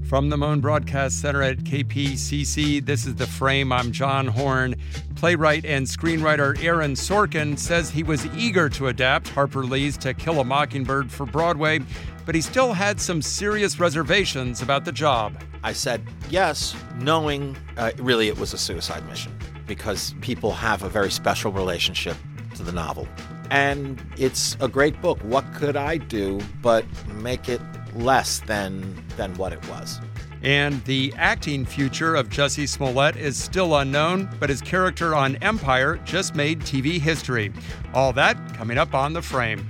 From the Moan Broadcast Center at KPCC, this is The Frame. I'm John Horn. Playwright and screenwriter Aaron Sorkin says he was eager to adapt Harper Lee's To Kill a Mockingbird for Broadway, but he still had some serious reservations about the job. I said yes, knowing really it was a suicide mission because people have a very special relationship to the novel. And it's a great book. What could I do but make it less than what it was? And the acting future of Jussie Smollett is still unknown, but his character on Empire just made TV history. All that coming up on The Frame.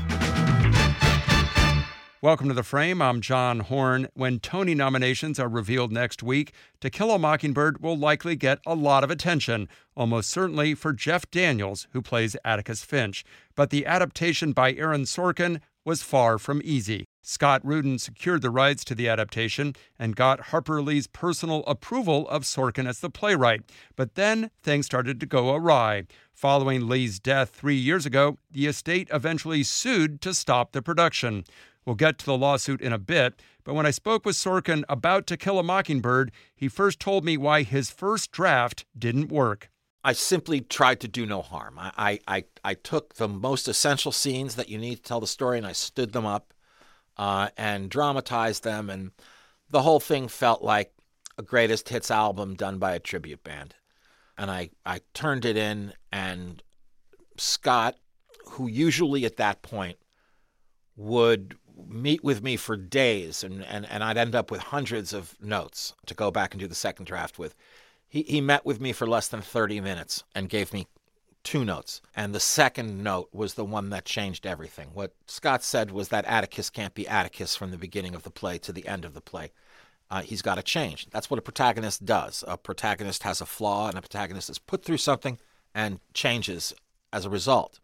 Welcome to The Frame. I'm John Horn. When Tony nominations are revealed next week, To Kill a Mockingbird will likely get a lot of attention, almost certainly for Jeff Daniels, who plays Atticus Finch. But the adaptation by Aaron Sorkin was far from easy. Scott Rudin secured the rights to the adaptation and got Harper Lee's personal approval of Sorkin as the playwright. But then things started to go awry. Following Lee's death 3 years ago, the estate eventually sued to stop the production. We'll get to the lawsuit in a bit, but when I spoke with Sorkin about To Kill a Mockingbird, he first told me why his first draft didn't work. I simply tried to do no harm. I took the most essential scenes that you need to tell the story, and I stood them up and dramatized them, and the whole thing felt like a greatest hits album done by a tribute band. And I turned it in, and Scott, who usually at that point would meet with me for days, and I'd end up with hundreds of notes to go back and do the second draft with. He met with me for less than 30 minutes and gave me 2 notes. And the second note was the one that changed everything. What Scott said was that Atticus can't be Atticus from the beginning of the play to the end of the play. He's got to change. That's what a protagonist does. A protagonist has a flaw, and a protagonist is put through something and changes as a result.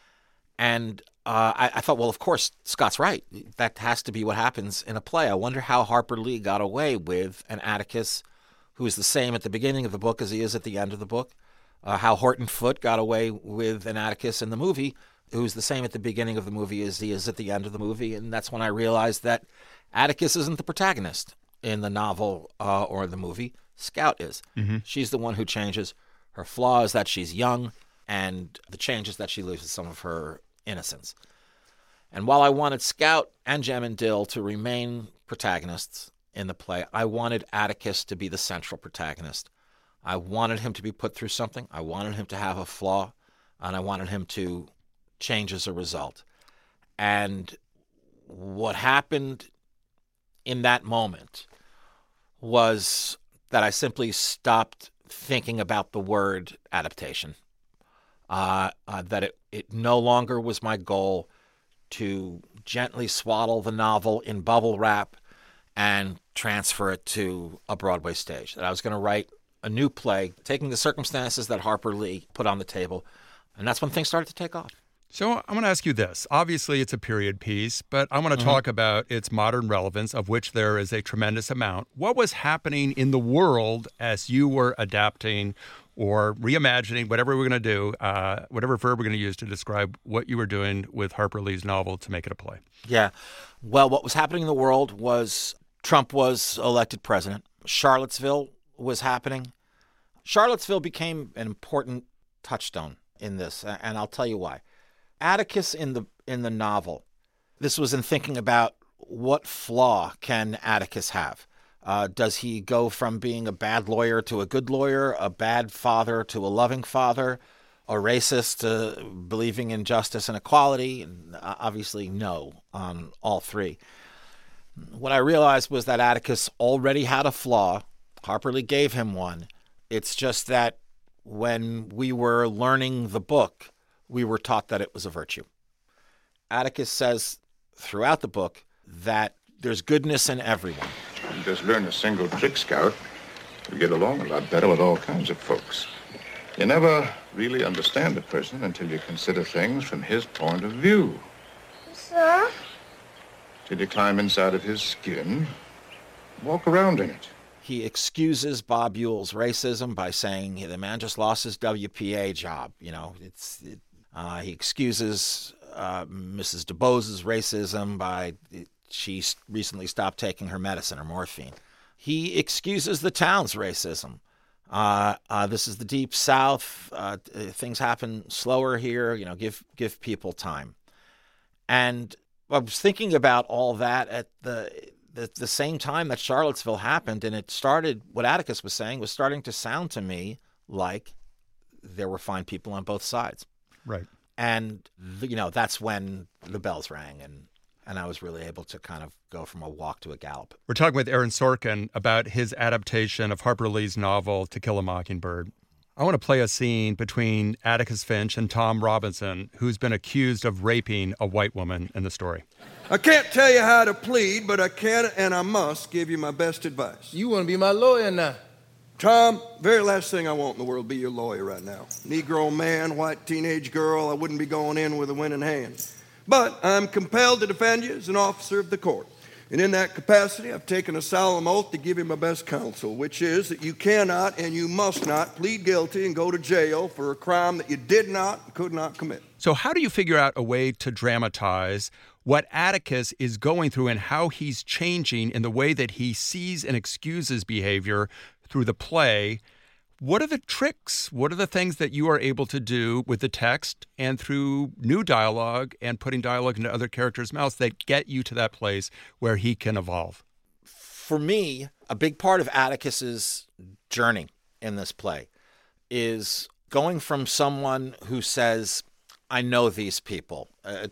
And I thought, well, of course, Scott's right. That has to be what happens in a play. I wonder how Harper Lee got away with an Atticus who is the same at the beginning of the book as he is at the end of the book. How Horton Foote got away with an Atticus in the movie who's the same at the beginning of the movie as he is at the end of the movie. And that's when I realized that Atticus isn't the protagonist in the novel or the movie. Scout is. Mm-hmm. She's the one who changes. Her flaw is that she's young, and the change is that she loses some of her innocence. And while I wanted Scout and Jem and Dill to remain protagonists in the play, I wanted Atticus to be the central protagonist. I wanted him to be put through something. I wanted him to have a flaw, and I wanted him to change as a result. And what happened in that moment was that I simply stopped thinking about the word adaptation. That it no longer was my goal to gently swaddle the novel in bubble wrap and transfer it to a Broadway stage. That I was going to write a new play, taking the circumstances that Harper Lee put on the table, and that's when things started to take off. So I'm going to ask you this. Obviously, it's a period piece, but I want to talk about its modern relevance, of which there is a tremendous amount. What was happening in the world as you were adapting or reimagining, whatever we're going to do, whatever verb we're going to use to describe what you were doing with Harper Lee's novel to make it a play? Yeah. Well, what was happening in the world was Trump was elected president. Charlottesville was happening. Charlottesville became an important touchstone in this, and I'll tell you why. Atticus in the novel, this was in thinking about what flaw can Atticus have. Does he go from being a bad lawyer to a good lawyer, a bad father to a loving father, a racist to believing in justice and equality? And obviously, no on all three. What I realized was that Atticus already had a flaw. Harper Lee gave him one. It's just that when we were learning the book, we were taught that it was a virtue. Atticus says throughout the book that there's goodness in everyone. You just learn a single trick, Scout. You get along a lot better with all kinds of folks. You never really understand a person until you consider things from his point of view. Sir? Till you climb inside of his skin, walk around in it. He excuses Bob Buell's racism by saying the man just lost his WPA job. You know, he excuses Mrs. DuBose's racism by she recently stopped taking her medicine, her morphine. He excuses the town's racism. This is the Deep South. Things happen slower here. Give people time. And I was thinking about all that at the same time that Charlottesville happened, and it started, what Atticus was saying was starting to sound to me like there were fine people on both sides. Right. And, that's when the bells rang, and I was really able to kind of go from a walk to a gallop. We're talking with Aaron Sorkin about his adaptation of Harper Lee's novel To Kill a Mockingbird. I want to play a scene between Atticus Finch and Tom Robinson, who's been accused of raping a white woman in the story. I can't tell you how to plead, but I can and I must give you my best advice. You want to be my lawyer now? Tom, very last thing I want in the world, be your lawyer right now. Negro man, white teenage girl, I wouldn't be going in with a winning hand. But I'm compelled to defend you as an officer of the court. And in that capacity, I've taken a solemn oath to give you my best counsel, which is that you cannot and you must not plead guilty and go to jail for a crime that you did not and could not commit. So how do you figure out a way to dramatize what Atticus is going through and how he's changing in the way that he sees and excuses behavior through the play? What are the tricks? What are the things that you are able to do with the text and through new dialogue and putting dialogue into other characters' mouths that get you to that place where he can evolve? For me, a big part of Atticus's journey in this play is going from someone who says, I know these people.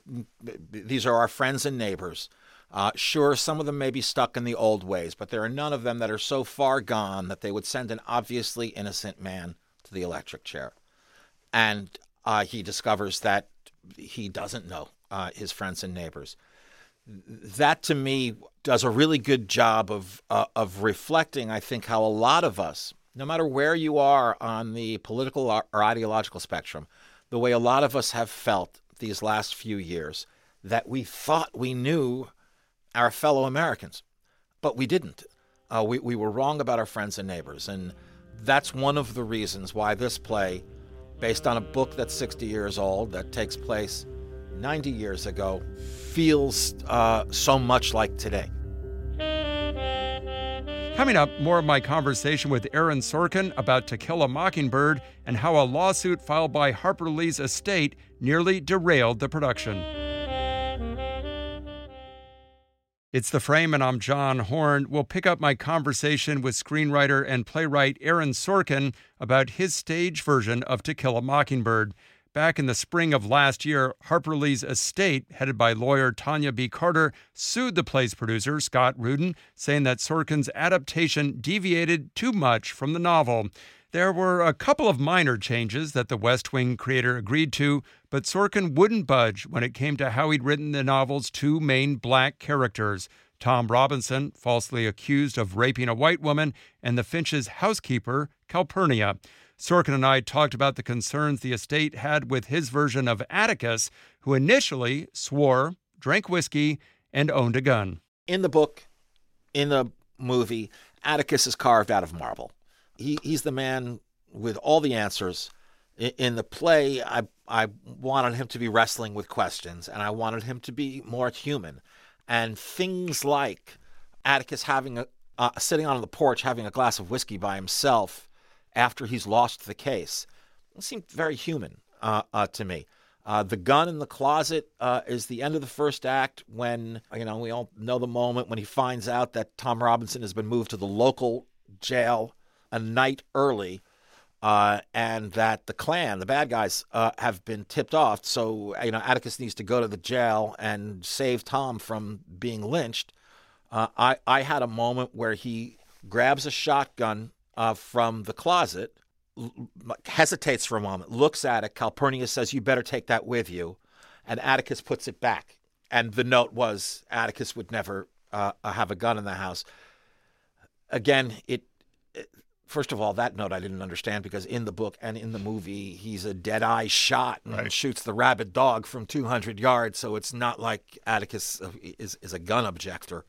These are our friends and neighbors. Sure, some of them may be stuck in the old ways, but there are none of them that are so far gone that they would send an obviously innocent man to the electric chair. And he discovers that he doesn't know his friends and neighbors. That, to me, does a really good job of reflecting, I think, how a lot of us, no matter where you are on the political or ideological spectrum, the way a lot of us have felt these last few years, that we thought we knew our fellow Americans, but we didn't. We were wrong about our friends and neighbors, and that's one of the reasons why this play, based on a book that's 60 years old, that takes place 90 years ago, feels so much like today. Coming up, more of my conversation with Aaron Sorkin about To Kill a Mockingbird and how a lawsuit filed by Harper Lee's estate nearly derailed the production. It's The Frame, and I'm John Horn. We'll pick up my conversation with screenwriter and playwright Aaron Sorkin about his stage version of To Kill a Mockingbird. Back in the spring of last year, Harper Lee's estate, headed by lawyer Tanya B. Carter, sued the play's producer, Scott Rudin, saying that Sorkin's adaptation deviated too much from the novel. There were a couple of minor changes that the West Wing creator agreed to, but Sorkin wouldn't budge when it came to how he'd written the novel's two main black characters, Tom Robinson, falsely accused of raping a white woman, and the Finch's housekeeper, Calpurnia. Sorkin and I talked about the concerns the estate had with his version of Atticus, who initially swore, drank whiskey, and owned a gun. In the book, in the movie, Atticus is carved out of marble. He's the man with all the answers. In the play, I wanted him to be wrestling with questions, and I wanted him to be more human. And things like Atticus having sitting on the porch having a glass of whiskey by himself after he's lost the case, it seemed very human to me. The gun in the closet is the end of the first act when, we all know the moment when he finds out that Tom Robinson has been moved to the local jail a night early, and that the Klan, the bad guys, have been tipped off. So, Atticus needs to go to the jail and save Tom from being lynched. I had a moment where he grabs a shotgun from the closet, hesitates for a moment, looks at it. Calpurnia says, "You better take that with you." And Atticus puts it back. And the note was, Atticus would never have a gun in the house. Again, first of all, that note I didn't understand, because in the book and in the movie, he's a dead-eye shot and shoots the rabid dog from 200 yards, so it's not like Atticus is a gun objector.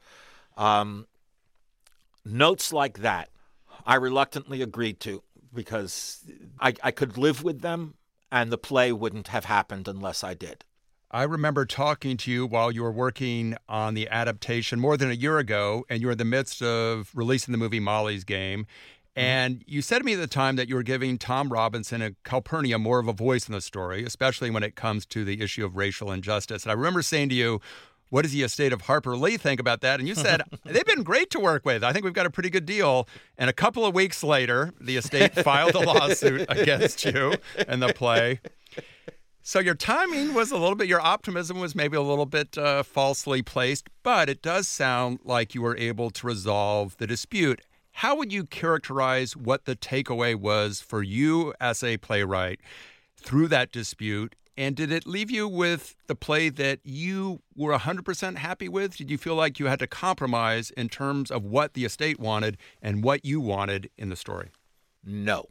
Notes like that, I reluctantly agreed to, because I could live with them, and the play wouldn't have happened unless I did. I remember talking to you while you were working on the adaptation more than a year ago, and you were in the midst of releasing the movie Molly's Game. And you said to me at the time that you were giving Tom Robinson and Calpurnia more of a voice in the story, especially when it comes to the issue of racial injustice. And I remember saying to you, what does the estate of Harper Lee think about that? And you said, they've been great to work with. I think we've got a pretty good deal. And a couple of weeks later, the estate filed a lawsuit against you and the play. So your timing was a little bit, your optimism was maybe a little bit falsely placed, but it does sound like you were able to resolve the dispute. How would you characterize what the takeaway was for you as a playwright through that dispute? And did it leave you with the play that you were 100% happy with? Did you feel like you had to compromise in terms of what the estate wanted and what you wanted in the story? No.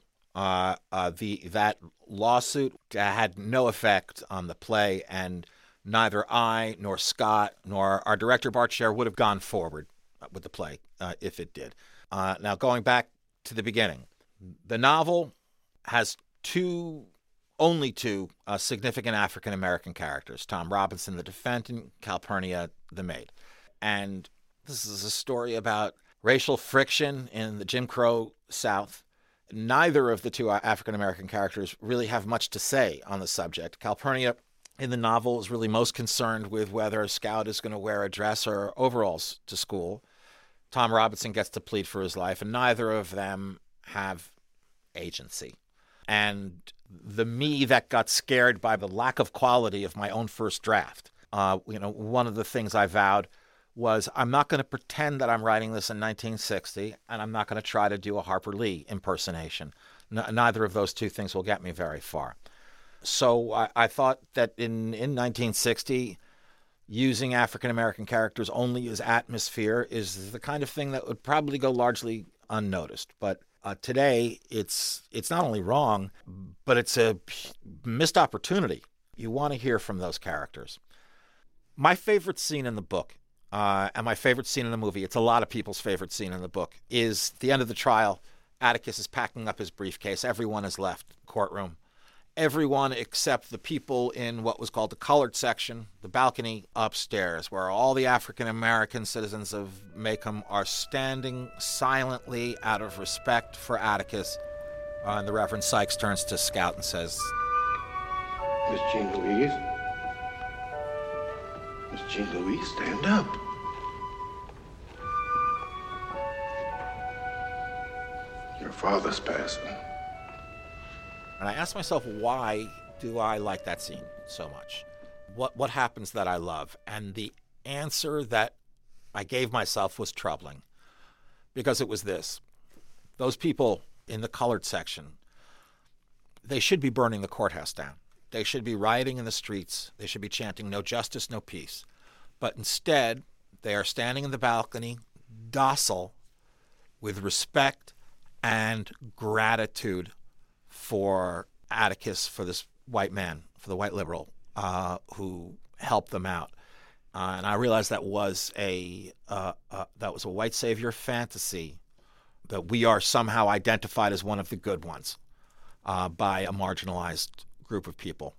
That lawsuit had no effect on the play, and neither I nor Scott nor our director, Bart Sher, would have gone forward with the play if it did. Now, going back to the beginning, the novel has only two significant African-American characters, Tom Robinson, the defendant, Calpurnia, the maid. And this is a story about racial friction in the Jim Crow South. Neither of the two African-American characters really have much to say on the subject. Calpurnia in the novel is really most concerned with whether a scout is going to wear a dress or overalls to school. Tom Robinson gets to plead for his life, and neither of them have agency. And the me that got scared by the lack of quality of my own first draft, one of the things I vowed was I'm not going to pretend that I'm writing this in 1960, and I'm not going to try to do a Harper Lee impersonation. Neither of those two things will get me very far. So I thought that in 1960, using African-American characters only as atmosphere is the kind of thing that would probably go largely unnoticed. But today, it's not only wrong, but it's a missed opportunity. You want to hear from those characters. My favorite scene in the book, and my favorite scene in the movie, it's a lot of people's favorite scene in the book, is the end of the trial. Atticus is packing up his briefcase. Everyone has left the courtroom. Everyone except the people in what was called the colored section, the balcony upstairs, where all the African-American citizens of Maycomb are standing silently out of respect for Atticus. And the Reverend Sykes turns to Scout and says, Miss Jean Louise? Miss Jean Louise, stand up. Your father's passing. And I asked myself, why do I like that scene so much? What happens that I love? And the answer that I gave myself was troubling, because it was this. Those people in the colored section, they should be burning the courthouse down. They should be rioting in the streets. They should be chanting, no justice, no peace. But instead, they are standing in the balcony, docile, with respect and gratitude for Atticus, for this white man, for the white liberal who helped them out. And I realized that was a white savior fantasy, that we are somehow identified as one of the good ones by a marginalized group of people.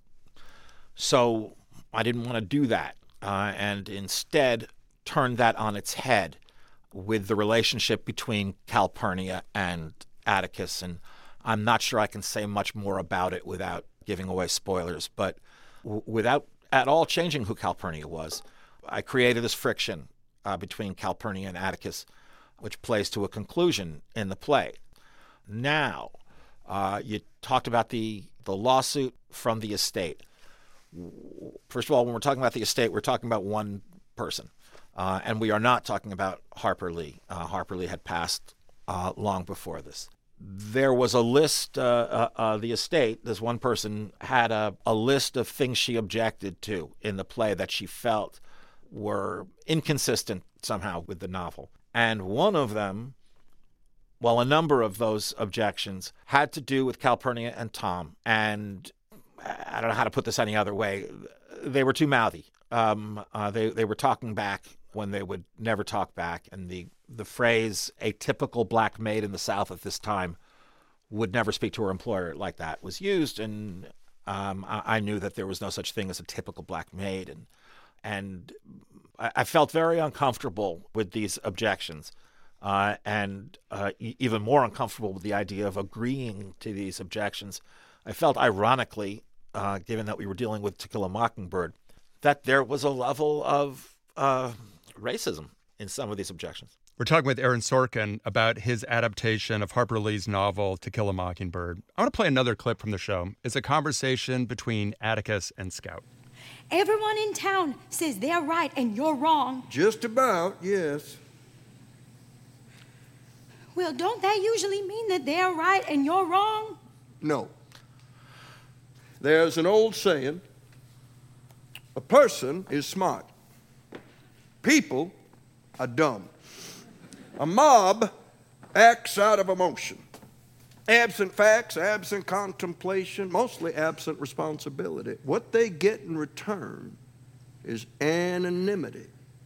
So I didn't want to do that, and instead turned that on its head with the relationship between Calpurnia and Atticus. And I'm not sure I can say much more about it without giving away spoilers, but without at all changing who Calpurnia was, I created this friction between Calpurnia and Atticus, which plays to a conclusion in the play. Now, you talked about the lawsuit from the estate. First of all, when we're talking about the estate, we're talking about one person, and we are not talking about Harper Lee. Harper Lee had passed long before this. There was a list, the estate, this one person had a list of things she objected to in the play that she felt were inconsistent somehow with the novel. And one of them, well, a number of those objections had to do with Calpurnia and Tom. And I don't know how to put this any other way. They were too mouthy. They were talking back when they would never talk back. And the phrase, a typical black maid in the South at this time would never speak to her employer like that, was used. And I knew that there was no such thing as a typical black maid, and I felt very uncomfortable with these objections, and even more uncomfortable with the idea of agreeing to these objections. I felt, ironically, given that we were dealing with To Kill a Mockingbird, that there was a level of racism in some of these objections. We're talking with Aaron Sorkin about his adaptation of Harper Lee's novel To Kill a Mockingbird. I want to play another clip from the show. It's a conversation between Atticus and Scout. Everyone in town says they're right and you're wrong. Just about, yes. Well, don't that usually mean that they're right and you're wrong? No. There's an old saying, a person is smart. People are dumb. A mob acts out of emotion. Absent facts, absent contemplation, mostly absent responsibility. What they get in return is anonymity.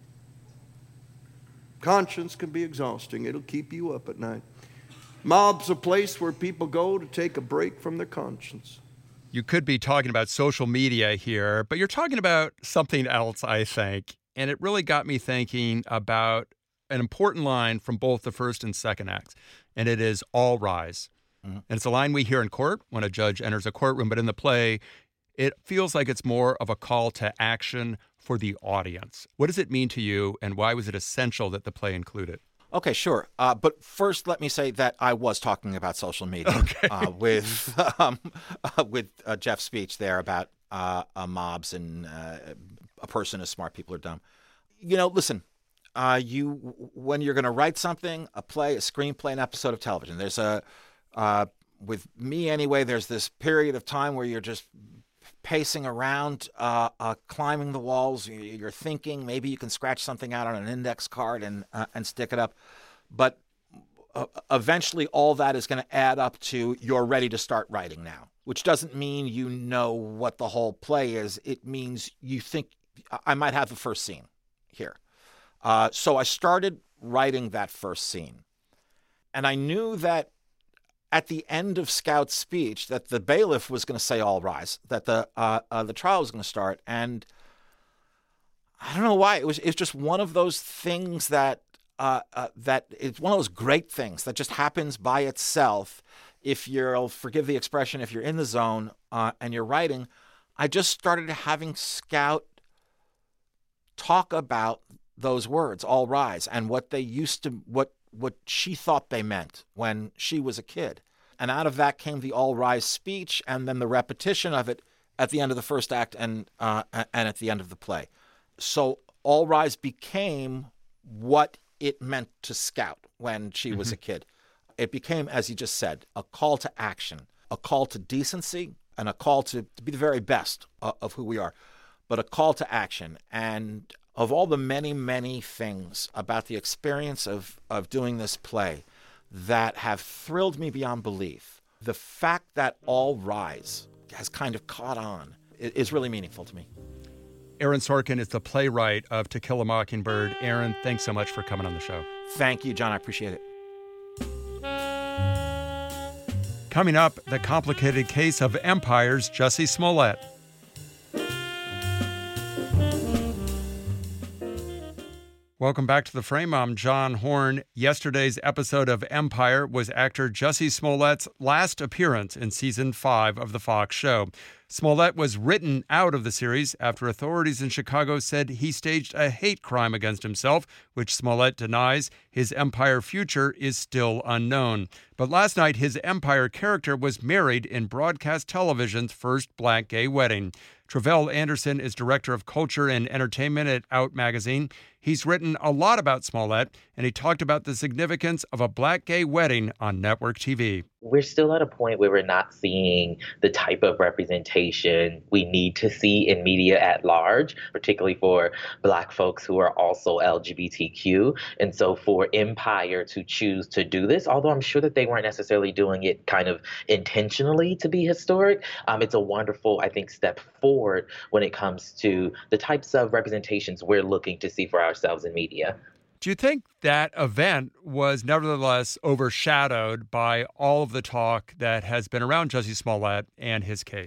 Conscience can be exhausting. It'll keep you up at night. Mob's a place where people go to take a break from their conscience. You could be talking about social media here, but you're talking about something else, I think. And it really got me thinking about an important line from both the first and second acts, and it is all rise. Mm-hmm. And it's a line we hear in court when a judge enters a courtroom, but in the play, it feels like it's more of a call to action for the audience. What does it mean to you, and why was it essential that the play include it? Okay, sure. But first, let me say that I was talking about social media with Jeff's speech there about mobs and a person is smart, people are dumb. Listen, when you're going to write something, a play, a screenplay, an episode of television, there's with me anyway, there's this period of time where you're just pacing around, climbing the walls. You're thinking maybe you can scratch something out on an index card and stick it up. But eventually all that is going to add up to you're ready to start writing now, which doesn't mean you know what the whole play is. It means you think I might have the first scene here. So I started writing that first scene. And I knew that at the end of Scout's speech that the bailiff was going to say all rise, that the trial was going to start. And I don't know why. It was just one of those things that it's one of those great things that just happens by itself. If you'll forgive the expression, if you're in the zone and you're writing, I just started having Scout talk about those words, all rise, and what they used to, what she thought they meant when she was a kid. And out of that came the all rise speech and then the repetition of it at the end of the first act and at the end of the play. So all rise became what it meant to Scout when she was a kid. It became, as you just said, a call to action, a call to decency, and a call to be the very best of who we are, but a call to action. And of all the many, many things about the experience of doing this play that have thrilled me beyond belief, the fact that all rise has kind of caught on is really meaningful to me. Aaron Sorkin is the playwright of To Kill a Mockingbird. Aaron, thanks so much for coming on the show. Thank you, John. I appreciate it. Coming up, the complicated case of Empire's Jussie Smollett. Welcome back to The Frame. I'm John Horn. Yesterday's episode of Empire was actor Jussie Smollett's last appearance in Season 5 of the Fox show. Smollett was written out of the series after authorities in Chicago said he staged a hate crime against himself, which Smollett denies. His Empire future is still unknown. But last night, his Empire character was married in broadcast television's first black gay wedding. Travell Anderson is director of culture and entertainment at Out Magazine. He's written a lot about Smollett, and he talked about the significance of a black gay wedding on network TV. We're still at a point where we're not seeing the type of representation we need to see in media at large, particularly for Black folks who are also LGBTQ. And so for Empire to choose to do this, although I'm sure that they weren't necessarily doing it kind of intentionally to be historic, it's a wonderful, I think, step forward when it comes to the types of representations we're looking to see for ourselves in media. Do you think that event was nevertheless overshadowed by all of the talk that has been around Jussie Smollett and his case?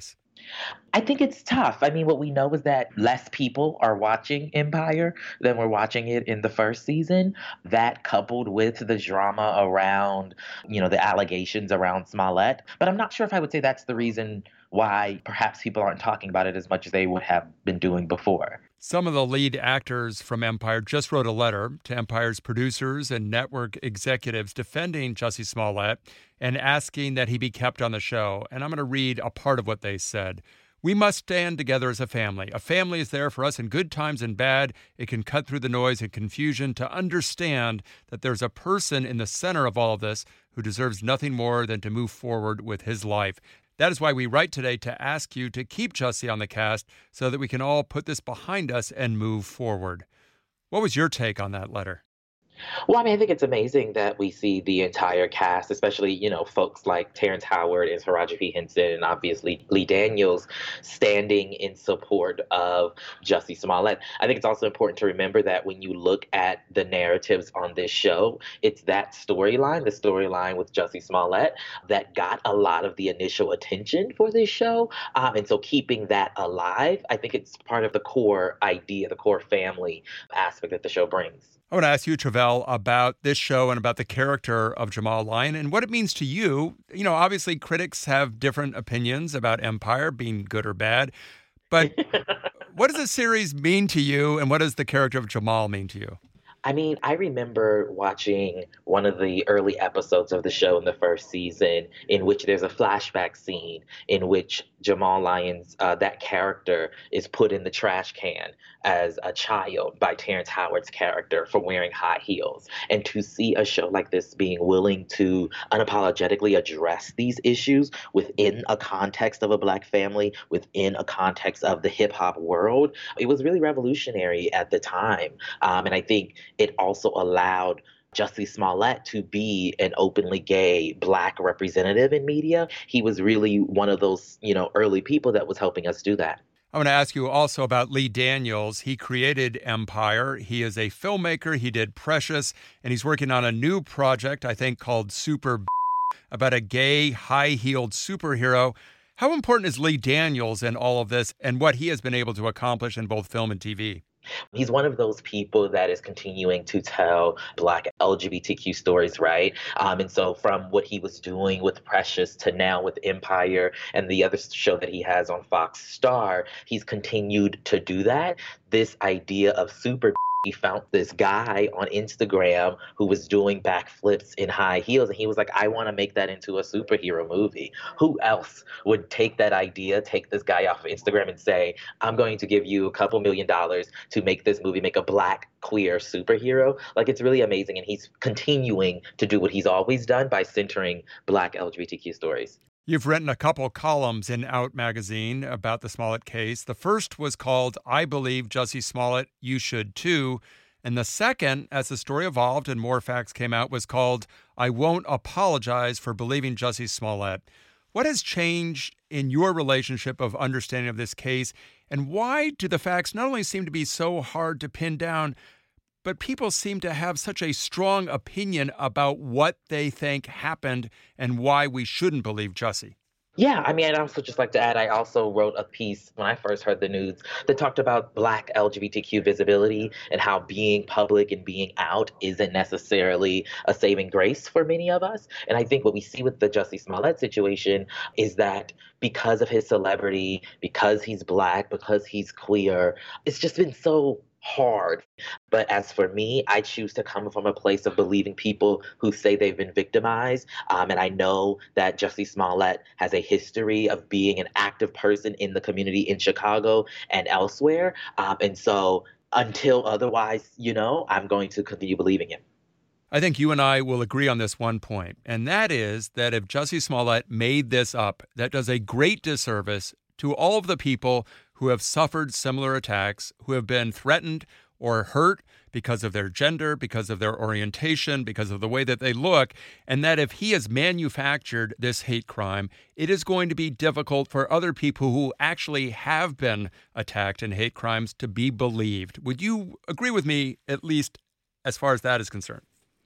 I think it's tough. I mean, what we know is that less people are watching Empire than were watching it in the first season. That coupled with the drama around, the allegations around Smollett. But I'm not sure if I would say that's the reason why perhaps people aren't talking about it as much as they would have been doing before. Some of the lead actors from Empire just wrote a letter to Empire's producers and network executives defending Jussie Smollett and asking that he be kept on the show. And I'm going to read a part of what they said. "We must stand together as a family. A family is there for us in good times and bad. It can cut through the noise and confusion to understand that there's a person in the center of all of this who deserves nothing more than to move forward with his life. That is why we write today to ask you to keep Jussie on the cast so that we can all put this behind us and move forward." What was your take on that letter? Well, I mean, I think it's amazing that we see the entire cast, especially, folks like Terrence Howard and Taraji P. Henson and obviously Lee Daniels standing in support of Jussie Smollett. I think it's also important to remember that when you look at the narratives on this show, it's that storyline, the storyline with Jussie Smollett, that got a lot of the initial attention for this show. And so keeping that alive, I think it's part of the core idea, the core family aspect that the show brings. I want to ask you, Tre'vell, about this show and about the character of Jamal Lyon and what it means to you. Obviously critics have different opinions about Empire being good or bad, but what does the series mean to you and what does the character of Jamal mean to you? I mean, I remember watching one of the early episodes of the show in the first season in which there's a flashback scene in which Jamal Lyon's, that character, is put in the trash can as a child by Terrence Howard's character for wearing high heels. And to see a show like this being willing to unapologetically address these issues within a context of a Black family, within a context of the hip hop world, it was really revolutionary at the time. And I think it also allowed Jussie Smollett to be an openly gay Black representative in media. He was really one of those, early people that was helping us do that. I want to ask you also about Lee Daniels. He created Empire. He is a filmmaker. He did Precious, and he's working on a new project, I think, called Super, about a gay, high-heeled superhero. How important is Lee Daniels in all of this and what he has been able to accomplish in both film and TV? He's one of those people that is continuing to tell Black LGBTQ stories, right? And so from what he was doing with Precious to now with Empire and the other show that he has on Fox Star, he's continued to do that. This idea of super, he found this guy on Instagram who was doing backflips in high heels. And he was like, I want to make that into a superhero movie. Who else would take that idea, take this guy off of Instagram and say, I'm going to give you a couple $1 million to make this movie, make a Black queer superhero? Like, it's really amazing. And he's continuing to do what he's always done by centering Black LGBTQ stories. You've written a couple columns in Out magazine about the Smollett case. The first was called I Believe Jussie Smollett, You Should Too. And the second, as the story evolved and more facts came out, was called I Won't Apologize for Believing Jussie Smollett. What has changed in your relationship of understanding of this case? And why do the facts not only seem to be so hard to pin down, but people seem to have such a strong opinion about what they think happened and why we shouldn't believe Jussie? Yeah, I mean, I'd also just like to add, I also wrote a piece when I first heard the news that talked about Black LGBTQ visibility and how being public and being out isn't necessarily a saving grace for many of us. And I think what we see with the Jussie Smollett situation is that because of his celebrity, because he's Black, because he's queer, it's just been so hard. But as for me, I choose to come from a place of believing people who say they've been victimized. And I know that Jussie Smollett has a history of being an active person in the community in Chicago and elsewhere. And so until otherwise, I'm going to continue believing him. I think you and I will agree on this one point, and that is that if Jussie Smollett made this up, that does a great disservice to all of the people who have suffered similar attacks, who have been threatened or hurt because of their gender, because of their orientation, because of the way that they look, and that if he has manufactured this hate crime, it is going to be difficult for other people who actually have been attacked in hate crimes to be believed. Would you agree with me, at least as far as that is concerned?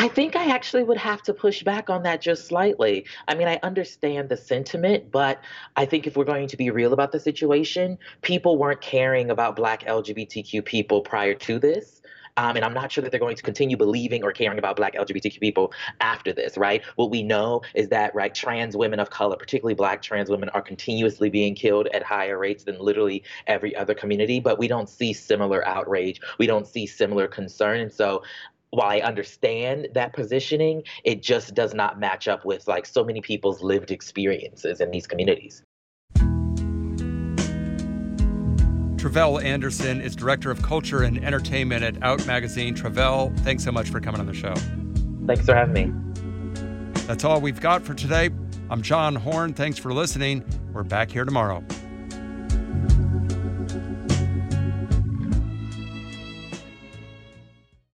I think I actually would have to push back on that just slightly. I mean, I understand the sentiment, but I think if we're going to be real about the situation, people weren't caring about Black LGBTQ people prior to this. And I'm not sure that they're going to continue believing or caring about Black LGBTQ people after this, right? What we know is that, right, trans women of color, particularly Black trans women, are continuously being killed at higher rates than literally every other community, but we don't see similar outrage. We don't see similar concern. And so while I understand that positioning, it just does not match up with like so many people's lived experiences in these communities. Tre'vell Anderson is Director of Culture and Entertainment at Out Magazine. Tre'vell, thanks so much for coming on the show. Thanks for having me. That's all we've got for today. I'm John Horn. Thanks for listening. We're back here tomorrow.